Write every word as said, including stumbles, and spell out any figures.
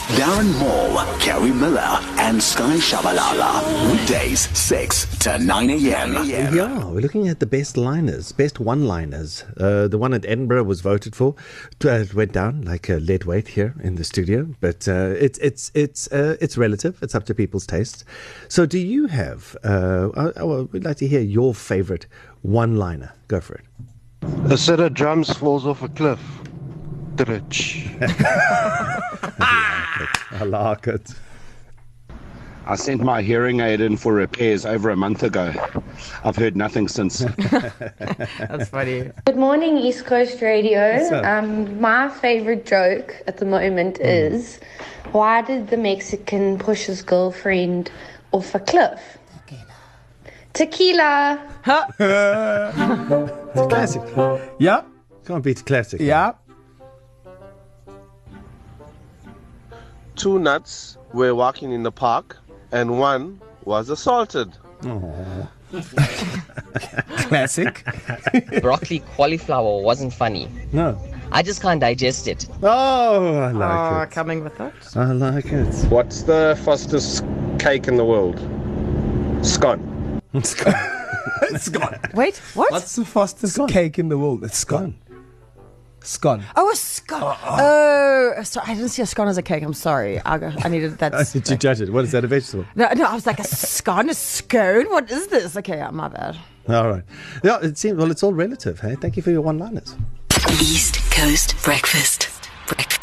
Darren Moore, Kerry Miller, and Sky Shabalala. Weekdays, six to nine a.m. Yeah, we're looking at the best liners, best one-liners. Uh, the one at Edinburgh was voted for. It went down like a lead weight here in the studio, but uh, it's it's it's uh, it's relative. It's up to people's tastes. So, do you have? Uh, I, I would like to hear your favorite one-liner. Go for it. A set of drums falls off a cliff. Dritch. I like it. I sent my hearing aid in for repairs over a month ago. I've heard nothing since. That's funny. Good morning, East Coast Radio. What's up? Um, my favorite joke at the moment mm. is, why did the Mexican push his girlfriend off a cliff? Tequila. Tequila. It's a classic. Yeah. Can't beat a classic. Yeah. Two nuts were walking in the park, and one was assaulted. Oh. Classic. Broccoli cauliflower wasn't funny. No. I just can't digest it. Oh, I like Oh, it. coming with it. I like it. What's the fastest cake in the world? Scone. It's gone. It's gone. Wait, what? What's the fastest Scone. cake in the world? It's scone. Scone. Oh, a scone. Oh, oh, sorry. I didn't see a scone as a cake. I'm sorry. I, go, I needed that. How did you judge it? What is that, a vegetable? No, no, I was like, a scone, a scone? What is this? Okay, my bad. All right. Yeah, it seems, well, it's all relative. Hey, thank you for your one-liners. East Coast Breakfast. Breakfast.